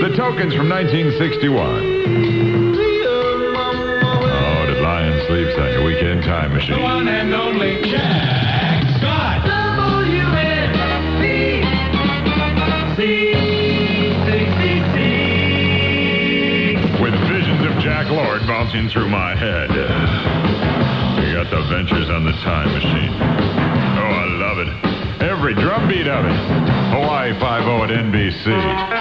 The Tokens from 1961. Oh, did Lion sleeps on your weekend time machine? The one and only Jack Scott. With visions of Jack Lord bouncing through my head. We got the Ventures on the time machine. Oh, I love it. Every drumbeat of it. Hawaii 5-0 at NBC.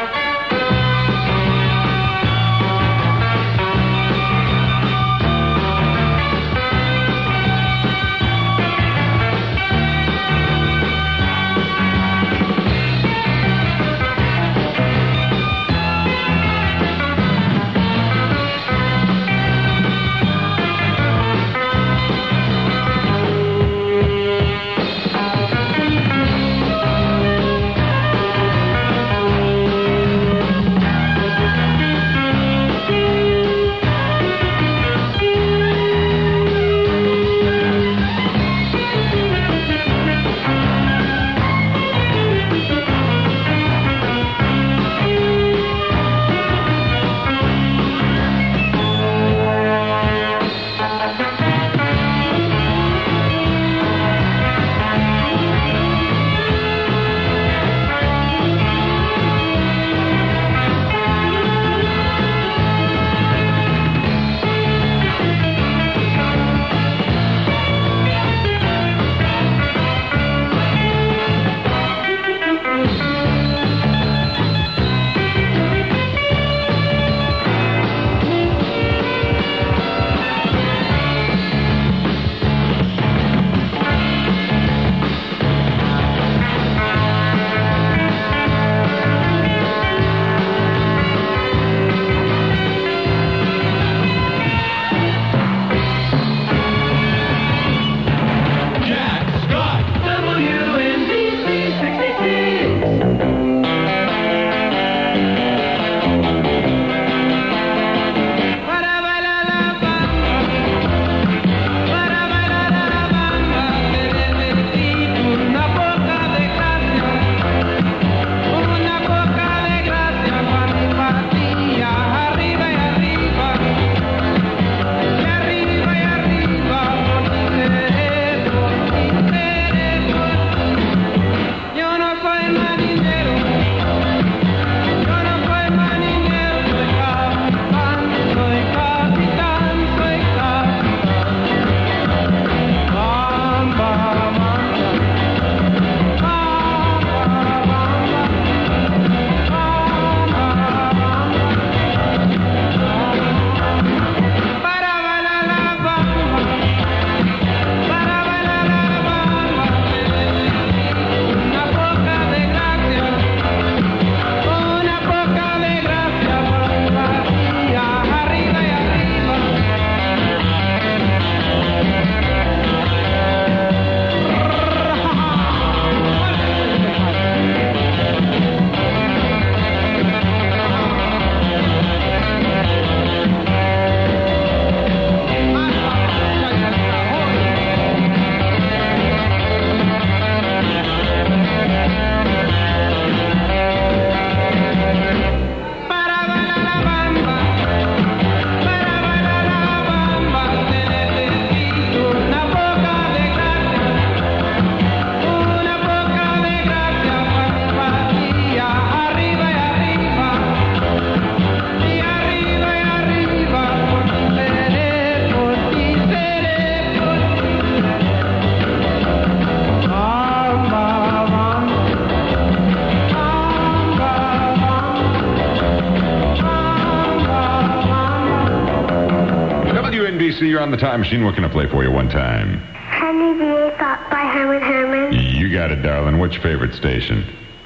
WNBC, you're on the time machine. What can I play for you one time? Henry VA Thought by Herman Herman. You got it, darling. What's your favorite station?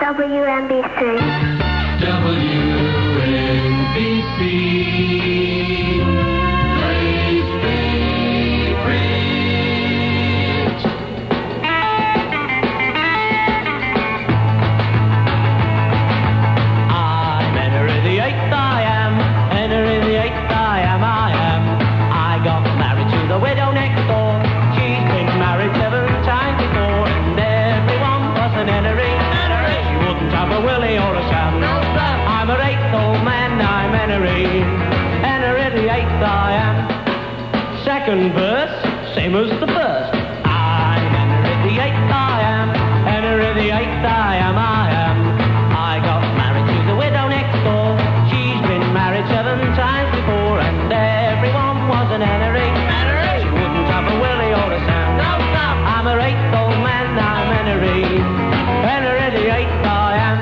WNBC. I'm entering the eighth, I am. Entering the eighth, I am. I got married to the widow next door. She's been married 7 times before, and everyone was an entering. She wouldn't have a Willie or a Sam. I I'm an eighth old man, I'm Henry. Henry the eighth I am. Second verse, same as the first. I'm Henry the eighth I am. Henry the eighth I am, I am. I got married to the widow next door. She's been married 7 times before, and everyone was an Henry. She wouldn't have a Willie or a Sam. No, no. I'm an eighth old man, I'm Henry. Henry the eighth I am.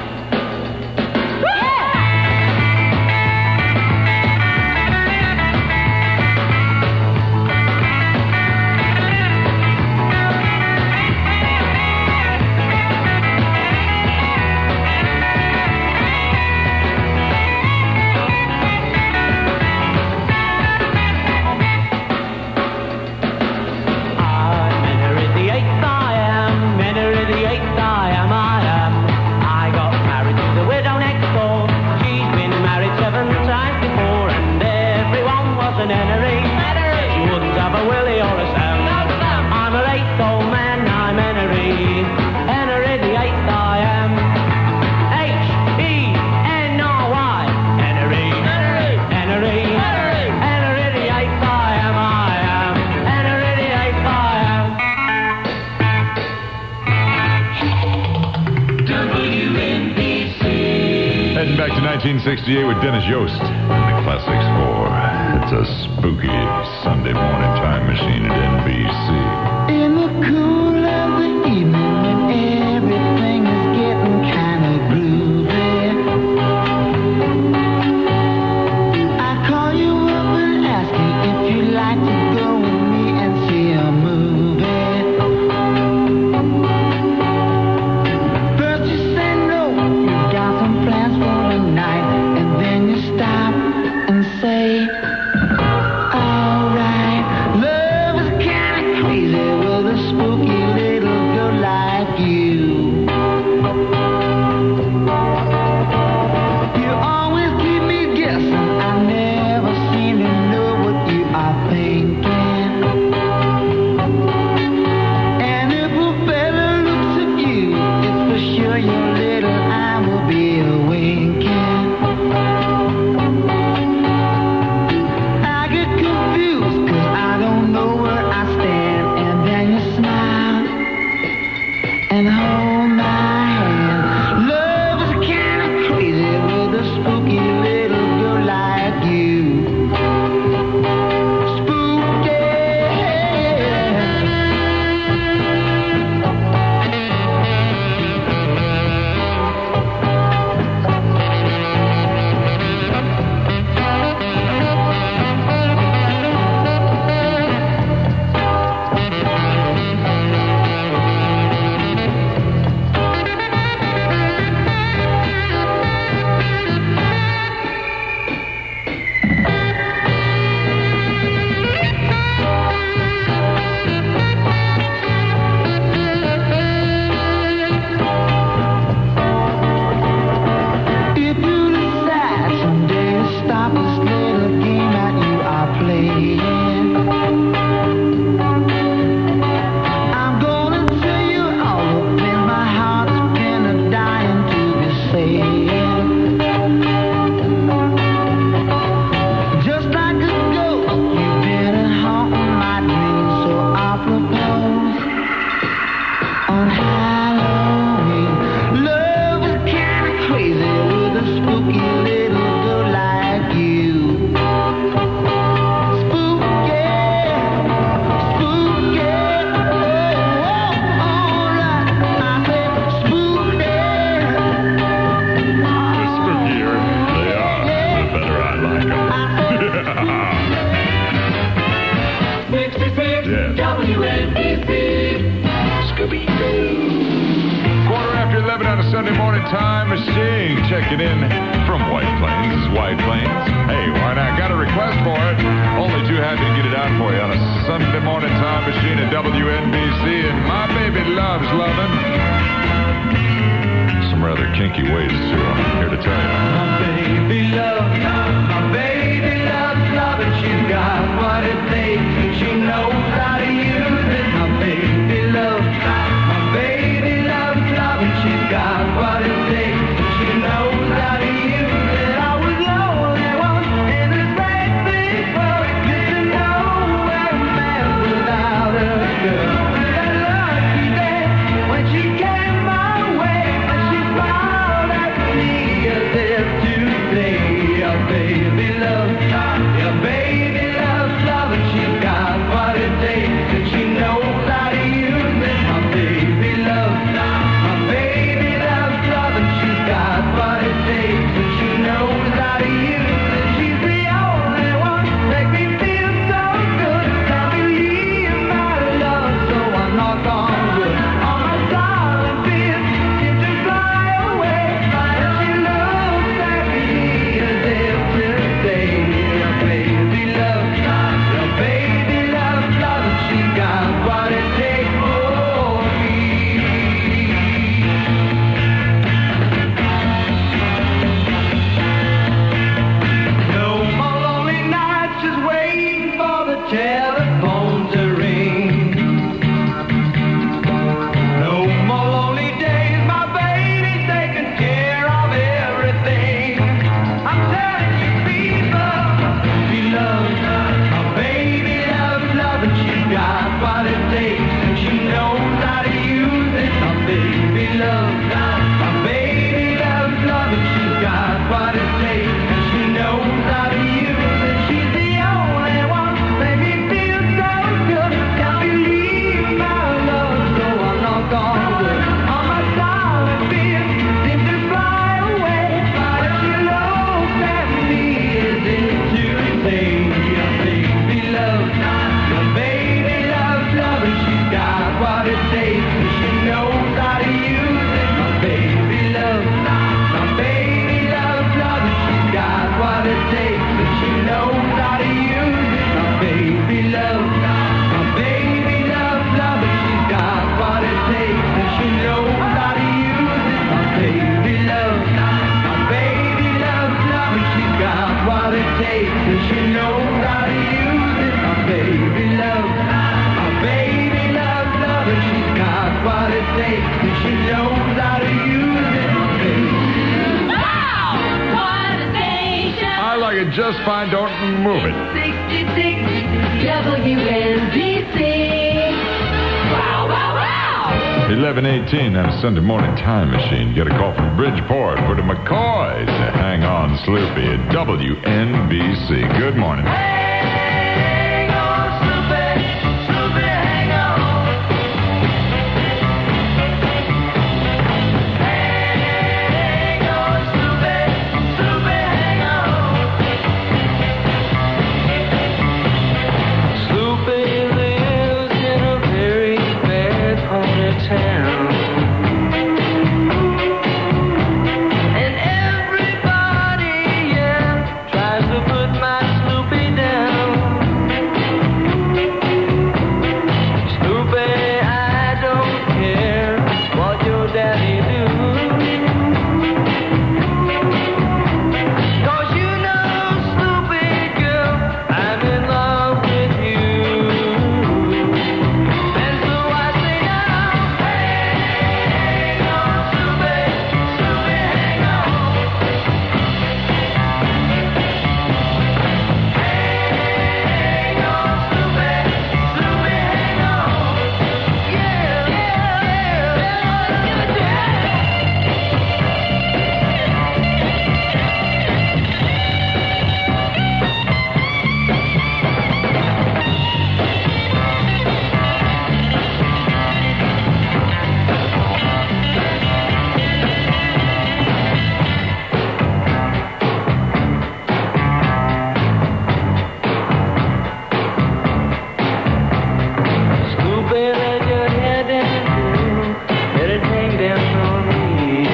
Heading back to 1968 with Dennis Yost and the Classics 4. It's a spooky Sunday morning time machine at NBC. In the cool of the evening when everything is getting kind of groovy, I call you up and ask you if you'd like to go with me and see a movie. First you say no, you got some plans for the night, and then you stop and say, alright, love is kinda crazy with a spooky little girl like you. You always keep me guessing, I never seem to know what you are thinking. And if a fella looks at you, it's for sure your little eye will be a winking. I get confused 'cause I don't know where I stand, and then you smile and hold my hand. Love is kinda crazy with a spooky little girl like you. Spooky. If you decide someday to stop this little game that you are playing, I'm gonna tell you all the things my heart's been dying to be saying. Just like a ghost, you've been haunting my dreams, so I propose on Halloween. Love is kinda crazy with a spooky little girl like you. Spooky, spooky, oh, alright. I said spooky. The spookier they are, the better I like them. 66 Yeah. WNBC. Scooby-Doo. 11 on a Sunday morning time machine. Checking in from White Plains. This is White Plains. Hey, why not? Got a request for it. Only too happy to get it out for you on a Sunday morning time machine at WNBC. And my baby loves loving some rather kinky ways, too. I'm here to tell you. My baby loves loving. She's got what it takes, and she knows how to use it. My baby loves loving. She's got what it takes, and she knows how to use it. just fine. Don't move it. 66 WNBC. Wow, wow, wow. 11:18 on a Sunday morning time machine. Get a call from Bridgeport for the McCoys. Hang on, Sloopy at WNBC. Good morning. Hang on, Sloopy. Sloopy, hang on. Hang on, Sloopy. Sloopy, hang on. Sloopy lives in a very bad part of town. And everybody, yeah, tries to put my Sloopy down. Sloopy, I don't care what your daddy do. 'Cause you know, Sloopy girl, I'm in love with you. And so I say now, hang on, Sloopy, Sloopy, hang on. Hang on, Sloopy, Sloopy, hang on. Yeah, yeah, yeah, give it to me. Sloopy, let your hair down, let it hang down on me.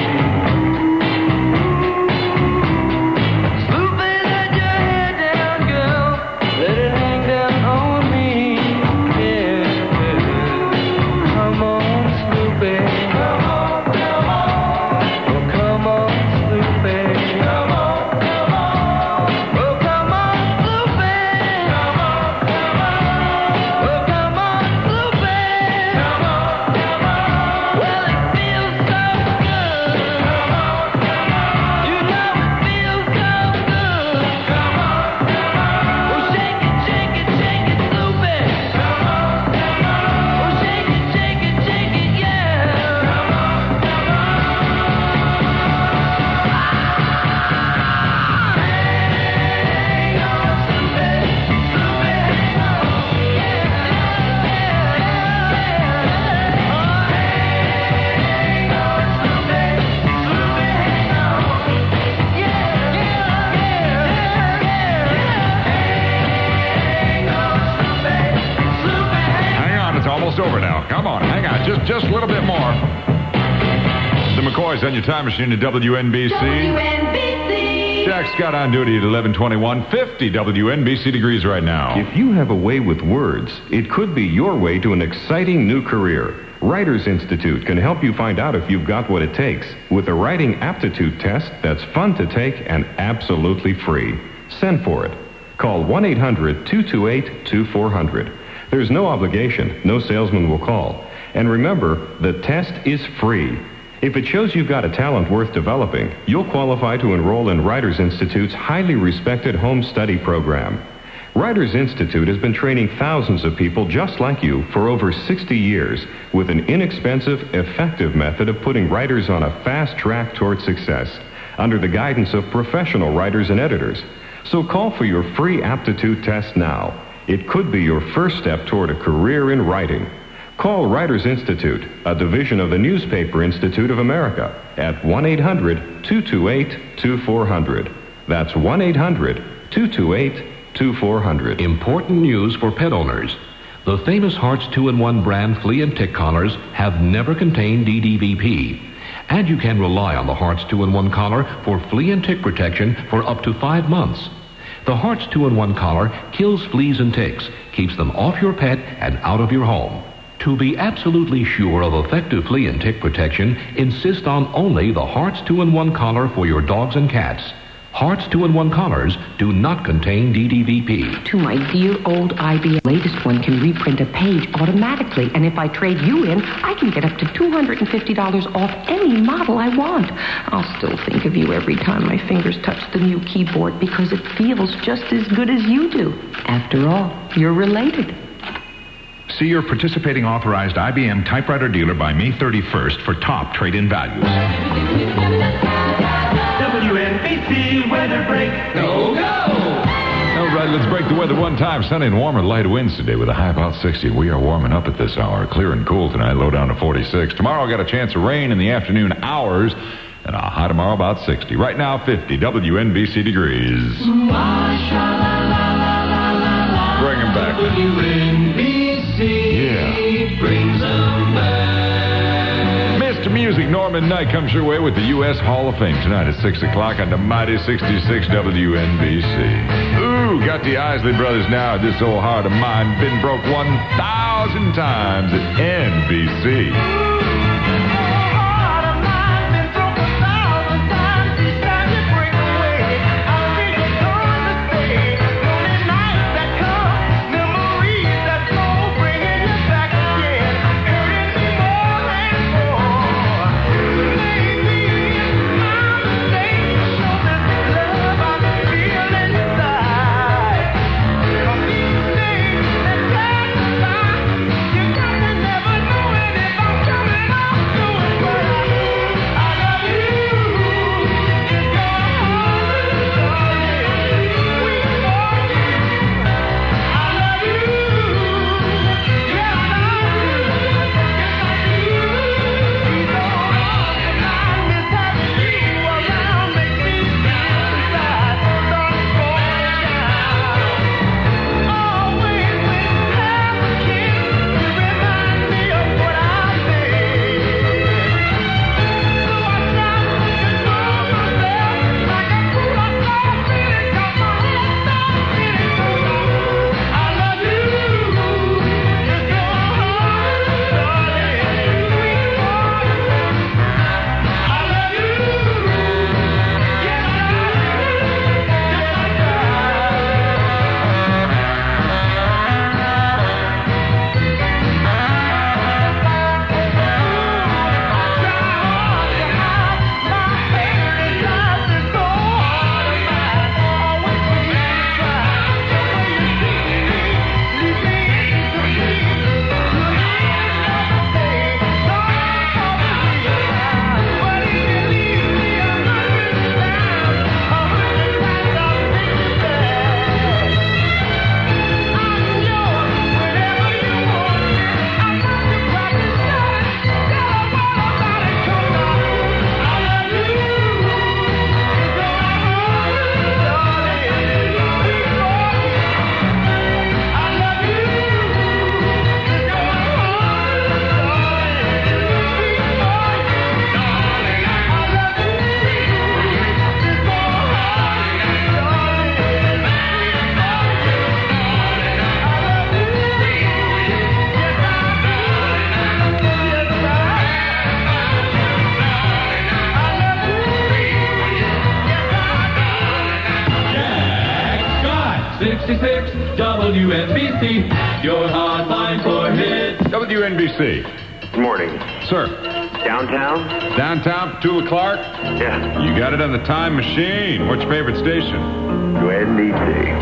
Sloopy, let your hair down, girl, let it hang down on me. Yeah, come on, Sloopy, come on, come on. Oh, come on, Sloopy, come on, come on. Oh, come on, Sloopy, come on, come on. Oh, come on, Sloopy, come on, come on. Well, it feels so good. Come on, come on. You know it feels so good. Come on, come on. Oh, shake it, shake it, shake it, Sloopy. Come on, come on. Oh, shake it, shake it, shake it, yeah. Come on, come on. Hang on, Sloopy, Sloopy, hang on. Yeah, hang on, Sloopy, Sloopy, hang on. Yeah, hang on, Sloopy, Sloopy, Hang on, it's almost over now. Come on, hang on. Just a little bit more. The McCoys on your time machine at WNBC. WNBC. Jack Scott on duty at 11:21. 50 WNBC degrees right now. If you have a way with words, it could be your way to an exciting new career. Writers Institute can help you find out if you've got what it takes with a writing aptitude test that's fun to take and absolutely free. Send for it. Call 1-800-228-2400. There's no obligation. No salesman will call. And remember, the test is free. If it shows you've got a talent worth developing, you'll qualify to enroll in Writers Institute's highly respected home study program. Writers Institute has been training thousands of people just like you for over 60 years with an inexpensive, effective method of putting writers on a fast track toward success under the guidance of professional writers and editors. So call for your free aptitude test now. It could be your first step toward a career in writing. Call Writers Institute, a division of the Newspaper Institute of America, at 1-800-228-2400. That's 1-800-228-2400. Important news for pet owners. The famous Hearts 2-in-1 brand flea and tick collars have never contained DDVP. And you can rely on the Hearts 2-in-1 collar for flea and tick protection for up to 5 months. The Hearts 2-in-1 collar kills fleas and ticks, keeps them off your pet and out of your home. To be absolutely sure of effective flea and tick protection, insist on only the Hearts 2-in-1 collar for your dogs and cats. Hearts 2-in-1 collars do not contain DDVP. To my dear old IBM, latest one can reprint a page automatically, and if I trade you in, I can get up to $250 off any model I want. I'll still think of you every time my fingers touch the new keyboard because it feels just as good as you do. After all, you're related. See your participating authorized IBM typewriter dealer by May 31st for top trade-in values. WNBC weather break. Go, go! All right, let's break the weather one time. Sunny and warmer, light winds today with a high about 60. We are warming up at this hour. Clear and cool tonight, low down to 46. Tomorrow, got a chance of rain in the afternoon hours. And a high tomorrow about 60. Right now, 50 WNBC degrees. Bring him back. Yeah. Brings them back. Mr. Music, Norman Knight comes your way with the U.S. Hall of Fame tonight at 6 o'clock on the mighty 66 WNBC. Ooh, got the Isley Brothers now. This old heart of mine been broke 1,000 times at NBC. WNBC, your hotline for hits. WNBC. Good morning. Sir. Downtown? Downtown, Petula Clark? Yeah. You got it on the time machine. What's your favorite station? WNBC.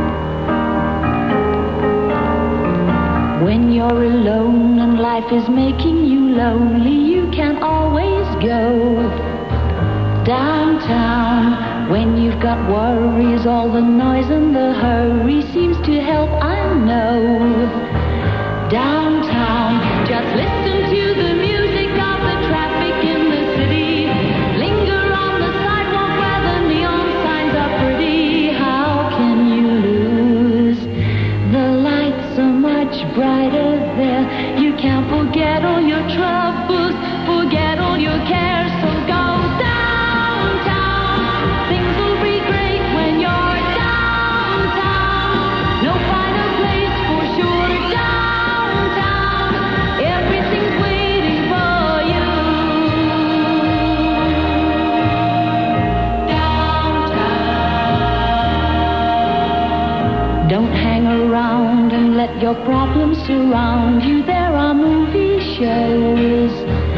When you're alone and life is making you lonely, you can always go downtown. When you've got worries, all the noise and the hurry seems to help, I know. Downtown, just listen to the music of the traffic in the city. Linger on the sidewalk where the neon signs are pretty. How can you lose? The lights are much brighter there. You can't forget all your troubles, forget all your cares, so go downtown. Things will be great when you're downtown. No finer place for sure. Downtown, everything your problems surround you. There are movie shows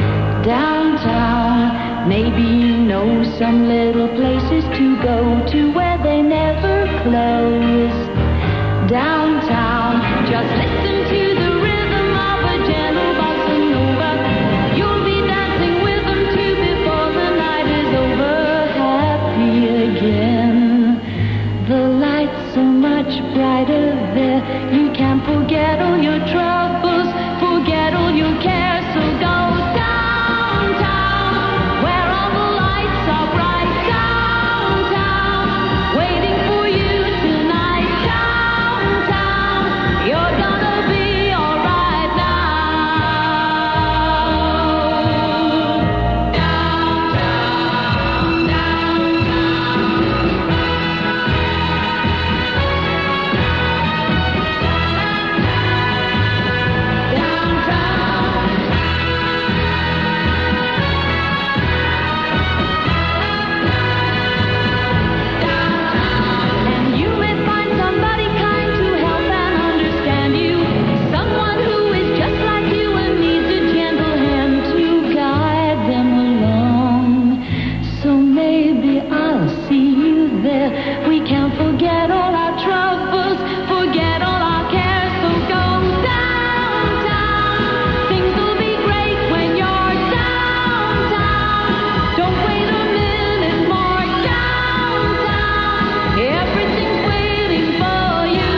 downtown. Maybe you know some little places to go to where they never close. Downtown, just listen to the rhythm of a gentle bossa nova. You'll be dancing with them too before the night is over. Happy again. The lights so much brighter there. You can forget all your troubles, forget all your cares. So go downtown, where all the lights are bright. Downtown, waiting for you tonight. Downtown, you're gonna be alright now. Downtown, And you may find somebody kind to help and understand you. Someone who is just like you and needs a gentle hand to guide them along. So maybe I'll see you there. We can forget all our troubles, forget all our cares. So go downtown. Things will be great when you're downtown. Don't wait a minute more. Downtown, everything's waiting for you.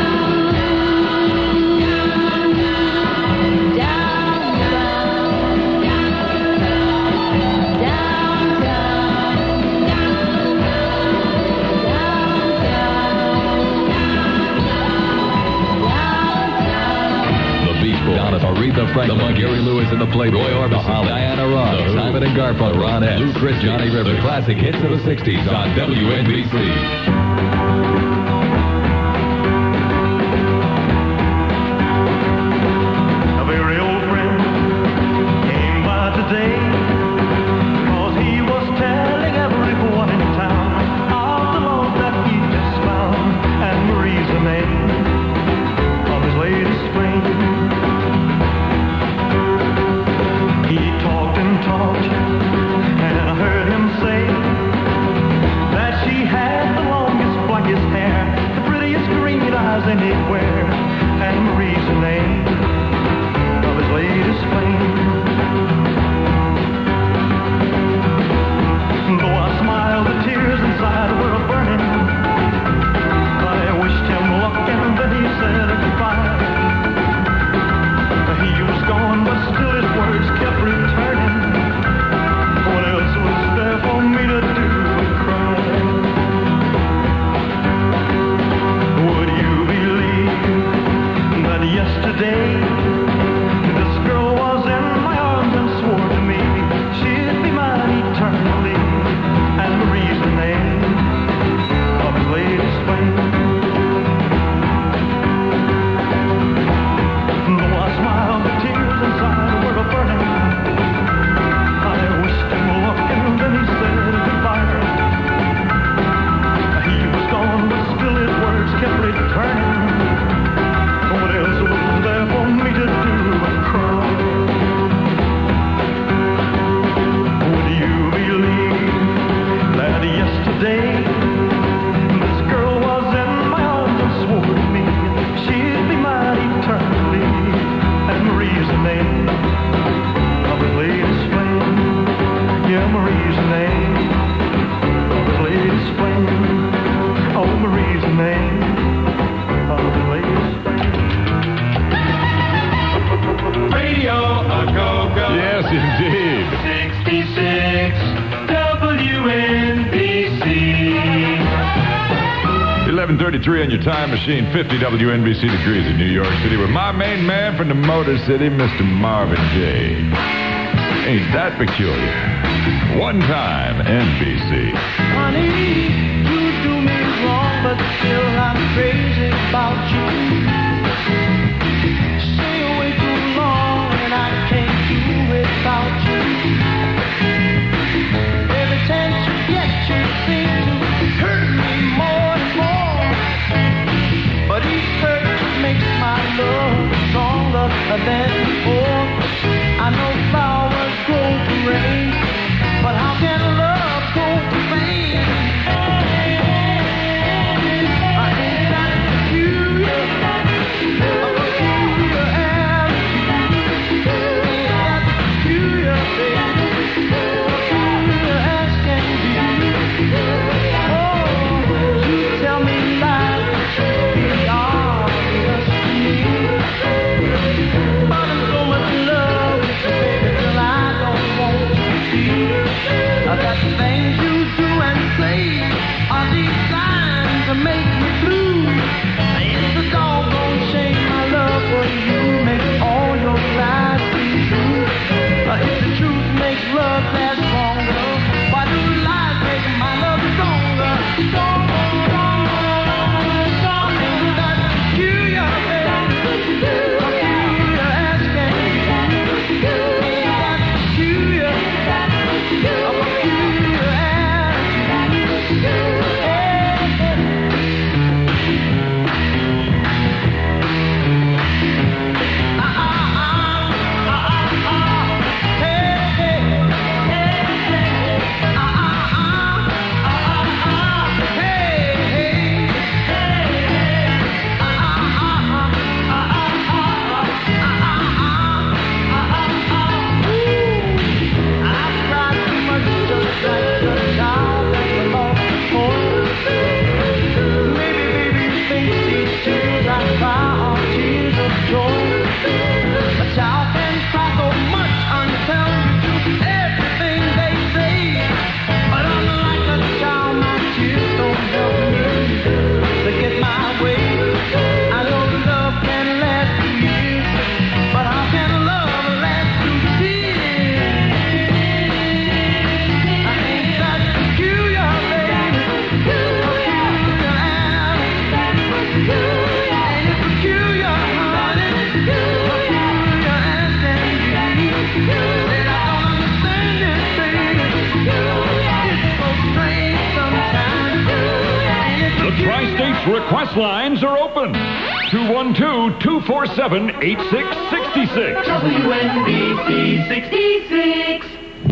The Beach Boys, Donna, Aretha Franklin, Gary Lewis and the Playboys, Roy Orbison, Diana Ross, Simon and Garfunkel, Ron S., Lou Chris, Johnny Rivers, the classic hits of the 60s on WNBC. A very old friend came by today, 'cause he was telling everyone in town of the love that he just found. And Marie's the name of his latest flame. He talked and talked, and I heard him say that she had the longest, blackest hair, the prettiest green eyes anywhere. And Marie's the name of his latest flame. Though I smiled, the tears inside were burning. I wished him luck and then he said goodbye. He was gone, but still his words kept returning. What else was there for me to do but cry? Would you believe that yesterday this girl was in my arms and swore to me she'd be mine eternally? And Marie's the name of his latest flame. Though I smiled, the tears inside were burning. I wished him luck and then he said goodbye. He was gone, but still his words kept returning. What else was there for me to do but cry? Would you believe that yesterday this girl was in my arms and swore to me she'd be mine eternally? And Marie's the name of his latest flame. Yeah, Marie's the name of his latest flame. Oh, Marie's the name of his latest flame. Radio a go-go. Yes, indeed. 66 WNBC. 11:33 on your time machine, 50 WNBC degrees in New York City with my main man from the Motor City, Mr. Marvin Gaye. Ain't that peculiar? One time NBC. Honey, you do me wrong, but still I'm crazy about you. Stay away too long and I can't do without you. Every chance you get, you seem to hurt me more and more. But each hurt makes my love say are designed to make me blue. It's a doggone shame my love for you makes all your lies seem true. If the truth makes love last longer, why do lies make my love stronger? Stronger, stronger, stronger. That's peculiar, baby. Peculiar as can be. That's peculiar. Request lines are open. 212-247-8666. WNBC 66.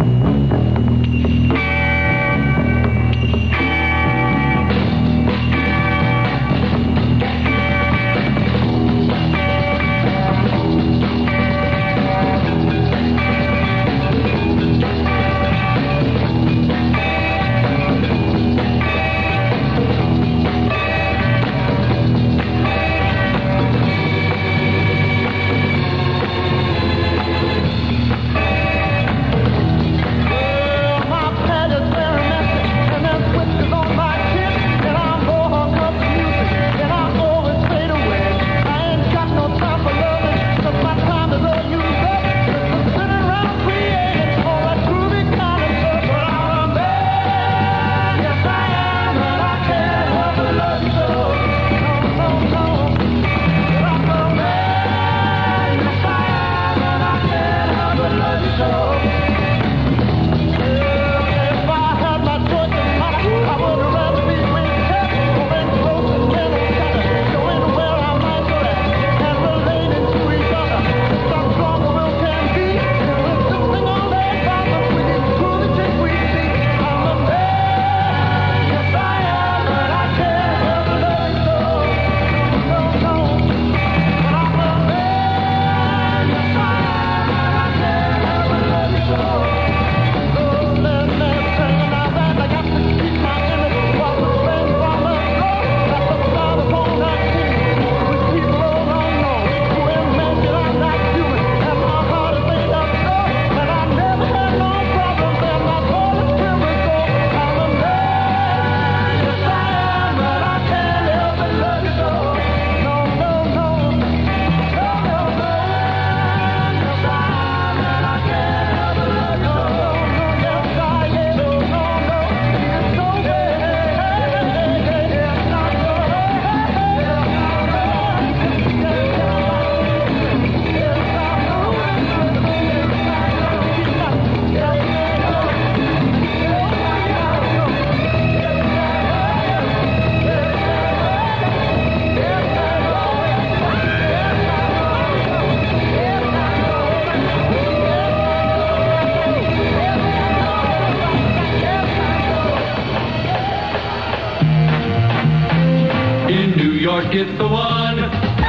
It's the one.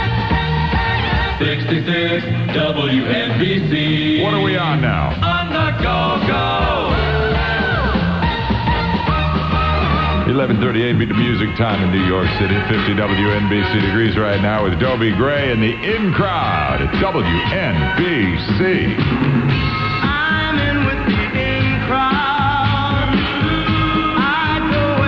66 WNBC. What are we on now? On the go-go. 11:38 beat the music time in New York City. 50 WNBC degrees right now with Dobie Gray and the In Crowd at WNBC. I'm in with the in crowd. I go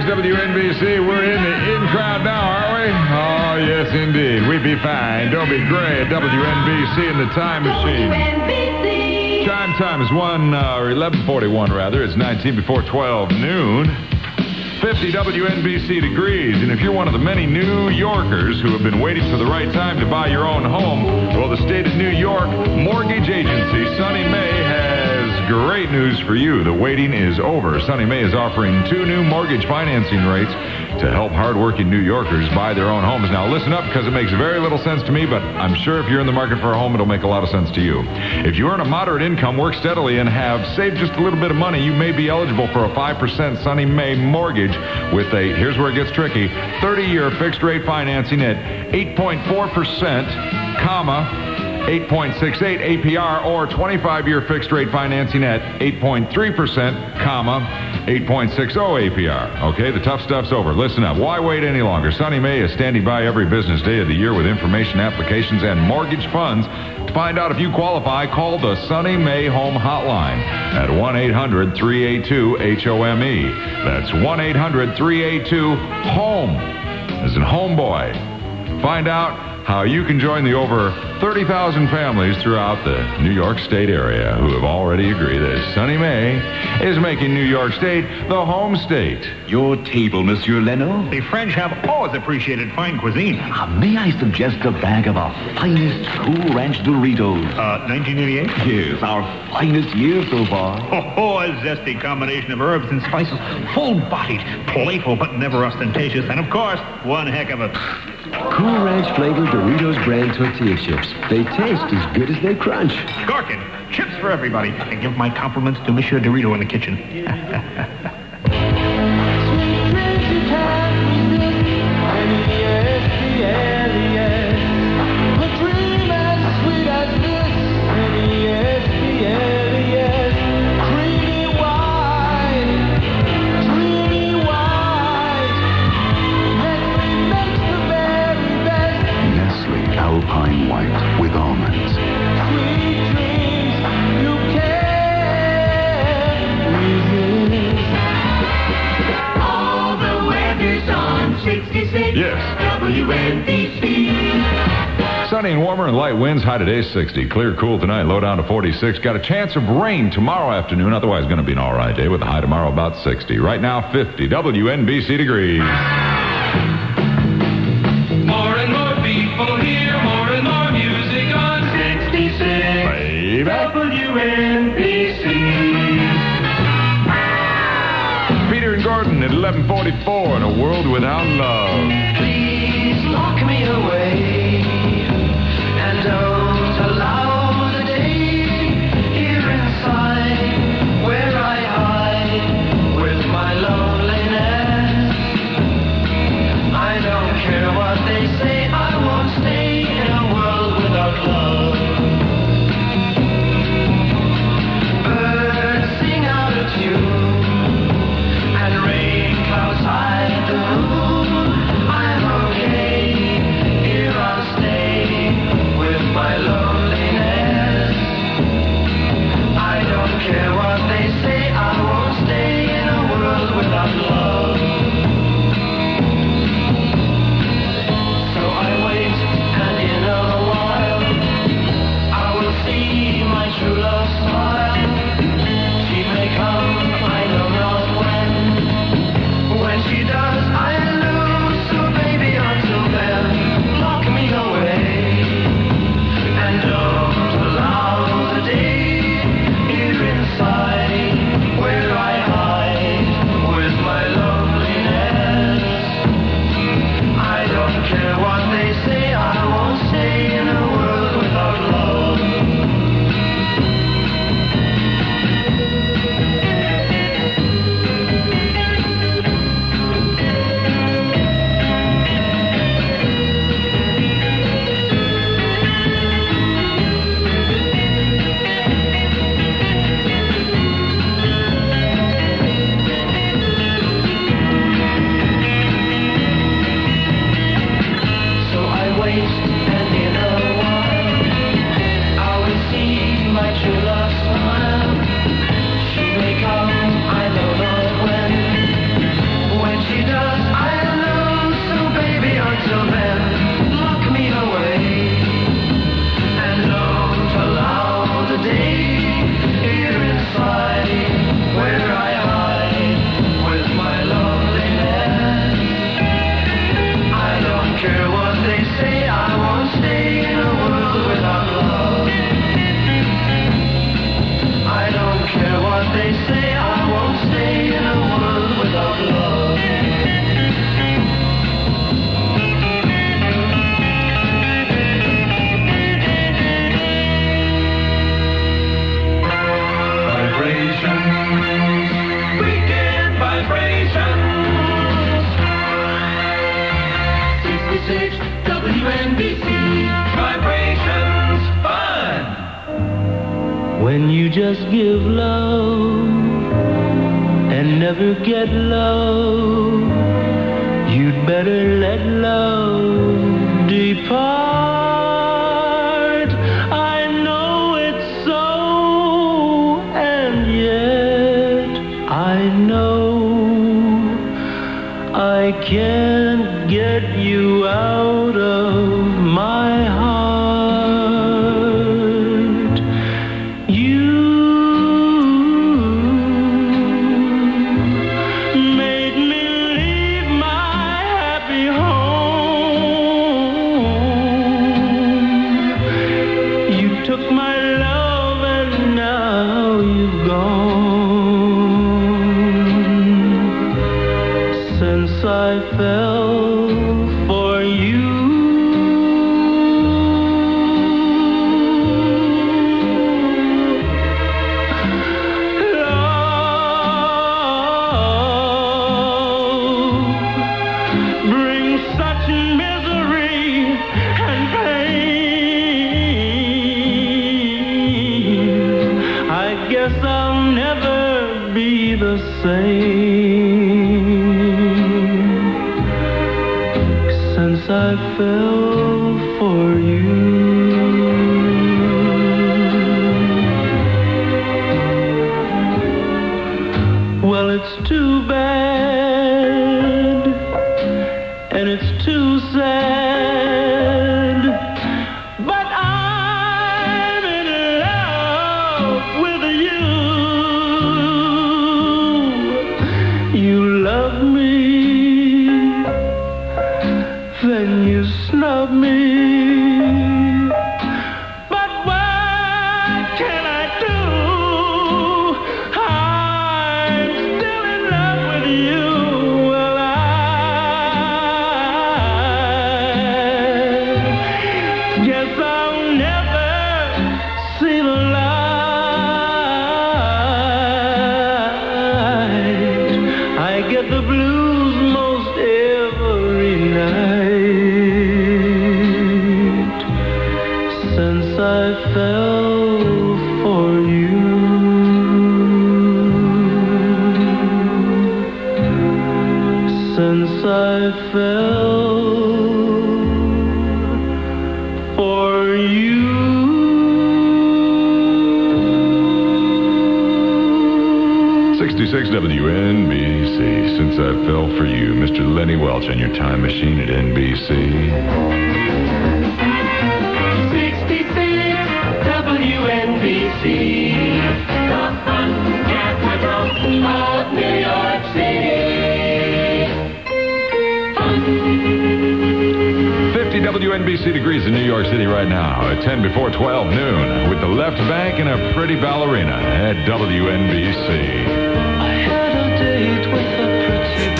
WNBC. We're in the in-crowd now, are we? Oh, yes, indeed. We be fine. Don't be gray at WNBC in the time machine. Chime time is 11:41, rather. It's 19 before 12 noon. 50 WNBC degrees. And if you're one of the many New Yorkers who have been waiting for the right time to buy your own home, well, the state of New York mortgage agency, Sunny Mae, has great news for you. The waiting is over. Sunny Mae is offering 2 new mortgage financing rates to help hardworking New Yorkers buy their own homes. Now, listen up, because it makes very little sense to me, but I'm sure if you're in the market for a home, it'll make a lot of sense to you. If you earn a moderate income, work steadily, and have saved just a little bit of money, you may be eligible for a 5% Sunny Mae mortgage with a, here's where it gets tricky, 30-year fixed-rate financing at 8.4%, 8.68 APR, or 25-year fixed-rate financing at 8.3%, 8.60 APR. Okay, the tough stuff's over. Listen up. Why wait any longer? Sunny Mae is standing by every business day of the year with information, applications, and mortgage funds. To find out if you qualify, call the Sunny Mae Home Hotline at 1-800-382-HOME. That's 1-800-382-HOME, as in homeboy. Find out how you can join the over 30,000 families throughout the New York State area who have already agreed that Sunny Mae is making New York State the home state. Your table, Monsieur Leno. The French have always appreciated fine cuisine. May I suggest a bag of our finest Cool Ranch Doritos? 1988? Yes, our finest year so far. Oh, a zesty combination of herbs and spices. Full-bodied, playful, but never ostentatious. And, of course, one heck of a... Cool Ranch flavored Doritos brand tortilla chips. They taste as good as they crunch. Gorkin, chips for everybody. And give my compliments to Monsieur Dorito in the kitchen. Alpine White with almonds. All the weather's on 66. Yes. WNBC. Sunny and warmer and light winds. High today 60. Clear, cool tonight. Low down to 46. Got a chance of rain tomorrow afternoon. Otherwise, going to be an all right day with a high tomorrow about 60. Right now, 50. WNBC degrees. More and more people here, more and more music on 66. Baby. WNBC. Peter and Gordon at 11:44 in a world without love. Please lock me away and don't allow the day here inside where I hide with my loneliness. I don't care what they say, I won't stay in a world without love. Birds sing out of tune and rain clouds hide the moon. I'm okay, here I'll stay with my loneliness. I don't care what they say, I won't stay in a world without love. So 96 WNBC. Vibrations Fun. When you just give love and never get love, you'd better let love depart. I know it's so, and yet I know I can't get you out of my heart. You made me leave my happy home. You took my love and now you've gone. Since I fell for you, brings such misery and pain. I guess I'll never be the same since I fell for you. Well, it's too bad, and it's too sad, but I'm in love with you. You love me, then you snub me. But what can I do? I'm still in love with you. Well, I guess I'll never see the light. I get the blues most every night since I fell for you. Since I fell for you. 66 WNBC. Since I fell for you, Mr. Lenny Welch on your time machine at NBC. 66 WNBC. The fun capital of New York City. Fun. 50 WNBC degrees in New York City right now at 10 before 12 noon with the left bank and a pretty ballerina at WNBC. I had a date with a pretty